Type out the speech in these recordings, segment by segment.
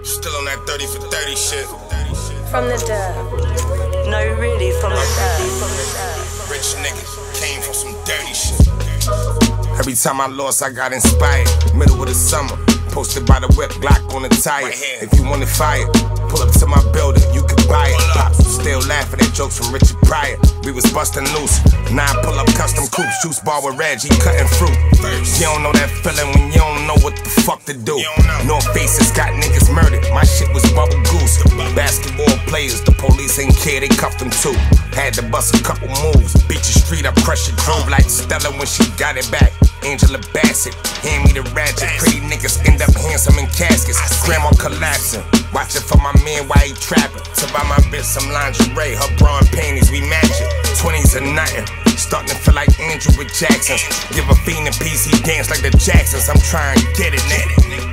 Still on that 30 for 30 shit. From the dirt. No, really, from the dirt. Rich niggas came from some dirty shit. Every time I lost, I got inspired. Middle of the summer, posted by the whip, Glock on the tire. If you wanted fire, pull up to my building, you can buy it. Pops was still laughing at jokes from Richard Pryor. We was busting loose. Now I pull up custom coupes, juice bar with Reg, he cutting fruit. You don't know that feeling when you don't know what the fuck to do. North Faces got niggas murdered, my shit was bubble goose. Basketball players, the police ain't care, they cuffed them too. Had to bust a couple moves, beat your street up, crush your groove like Stella when she got it back. Angela Bassett, hand me the ratchet. Pretty niggas end up handsome in caskets. Grandma collapsing, watching for my man while he trapping. To buy my bitch some lingerie, her bra and panties, we match it. 20s or nothing, starting to feel like Andrew with Jackson. Give a fiend a piece, he dance like the Jacksons. I'm trying to get it, nigga.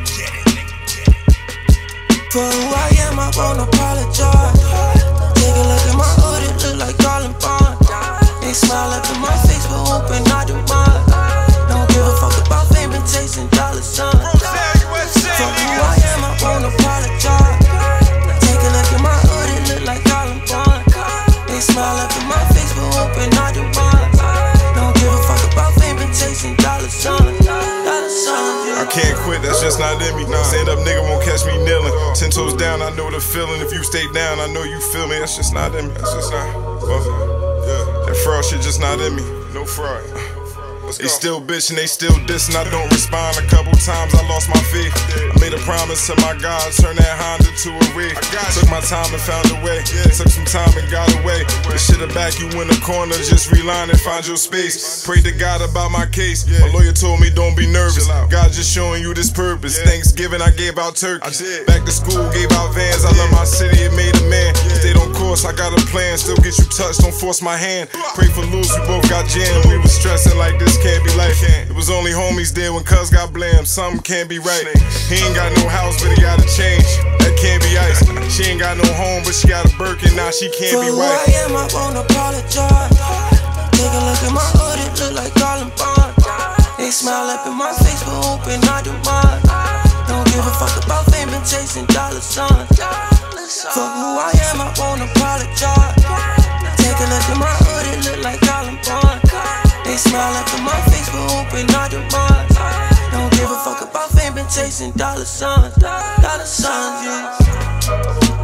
For who I am, I won't apologize. Take a look at my hood, it look like Garland Bond. They smile up in my face, but hoping I do mine. Don't give a fuck about fame and chasing dollar signs. For who I am, I won't apologize. Take a look at my hood, it look like Garland Bond. They smile up in my face, but hoping I do mine. Don't give a fuck about fame and chasing dollar signs. I can't quit, that's just not in me. Stand up nigga won't catch me kneeling. 10 toes down, I know the feeling. If you stay down, I know you feel me. That's just not in me. That's just not. That fraud shit just not in me. No fraud. They still bitchin', they still dissin'. I don't respond. A couple times I lost my faith. I made a promise to my God, turn that Honda to a rig. Took my time and found a way. Took some time and got away. This shit'll back you in the corner, just reline and find your space. Pray to God about my case. My lawyer told me don't be nervous. God just showing you this purpose. Thanksgiving I gave out turkeys. Back to school, gave out vans. I love my city, it made a man. Stayed on course, I got a plan. Still get you touched, don't force my hand. Pray for loose, we both got jammed. We was stressing like this can't be life. It was only homies there when cuz got blamed. Something can't be right. He ain't got no house, but he got a change. That can't be ice. She ain't got no home, but she got a Birkin. Now she can't be right. For who I am, I won't apologize. Take a look at my hood, it look like Garland Bond. They smile up in my face, but hoping I do mine. Don't give a fuck about fame and chasing dollar signs. For who I am, I won't apologize. Take a look at my hood, it look like Garland Bond. They smile up in my face, but hoping I do mine. Don't give a fuck about fame and chasing dollar signs. Dollar signs, yeah.